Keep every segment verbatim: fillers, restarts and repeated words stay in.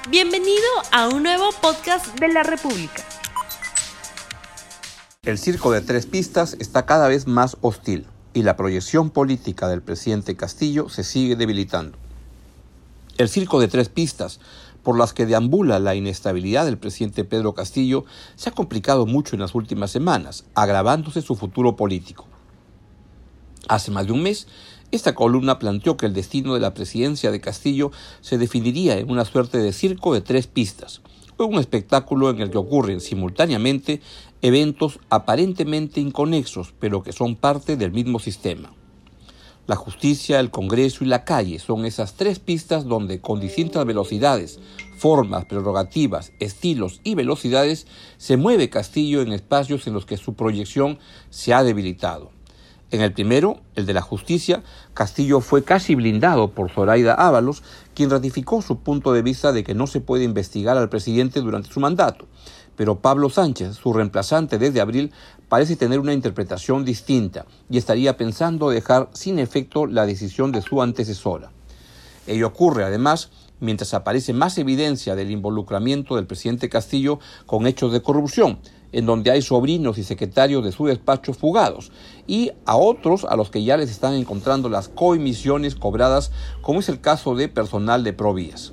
Bienvenido a un nuevo podcast de la República. El circo de tres pistas está cada vez más hostil y la proyección política del presidente Castillo se sigue debilitando. El circo de tres pistas, por las que deambula la inestabilidad del presidente Pedro Castillo, se ha complicado mucho en las últimas semanas, agravándose su futuro político. Hace más de un mes, esta columna planteó que el destino de la presidencia de Castillo se definiría en una suerte de circo de tres pistas, un espectáculo en el que ocurren simultáneamente eventos aparentemente inconexos, pero que son parte del mismo sistema. La justicia, el Congreso y la calle son esas tres pistas donde, con distintas velocidades, formas, prerrogativas, estilos y velocidades, se mueve Castillo en espacios en los que su proyección se ha debilitado. En el primero, el de la justicia, Castillo fue casi blindado por Zoraida Ábalos, quien ratificó su punto de vista de que no se puede investigar al presidente durante su mandato. Pero Pablo Sánchez, su reemplazante desde abril, parece tener una interpretación distinta y estaría pensando dejar sin efecto la decisión de su antecesora. Ello ocurre, además, mientras aparece más evidencia del involucramiento del presidente Castillo con hechos de corrupción, en donde hay sobrinos y secretarios de su despacho fugados, y a otros a los que ya les están encontrando las coemisiones cobradas, como es el caso de personal de Provías.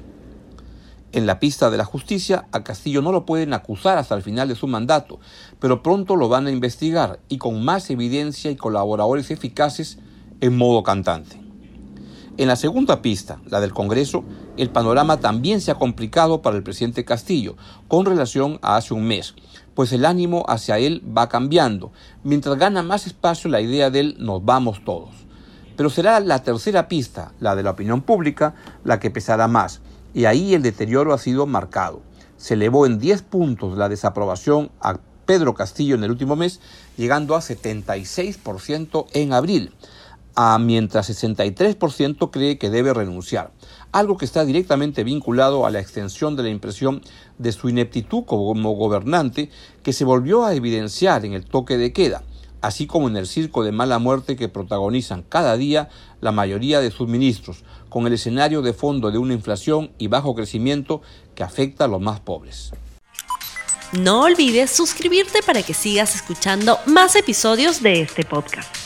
En la pista de la justicia, a Castillo no lo pueden acusar hasta el final de su mandato, pero pronto lo van a investigar y con más evidencia y colaboradores eficaces en modo cantante. En la segunda pista, la del Congreso, el panorama también se ha complicado para el presidente Castillo con relación a hace un mes, pues el ánimo hacia él va cambiando, mientras gana más espacio la idea del nos vamos todos. Pero será la tercera pista, la de la opinión pública, la que pesará más, y ahí el deterioro ha sido marcado. Se elevó en diez puntos la desaprobación a Pedro Castillo en el último mes, llegando a setenta y seis por ciento en abril, a mientras sesenta y tres por ciento cree que debe renunciar, algo que está directamente vinculado a la extensión de la impresión de su ineptitud como gobernante, que se volvió a evidenciar en el toque de queda, así como en el circo de mala muerte que protagonizan cada día la mayoría de sus ministros, con el escenario de fondo de una inflación y bajo crecimiento que afecta a los más pobres. No olvides suscribirte para que sigas escuchando más episodios de este podcast.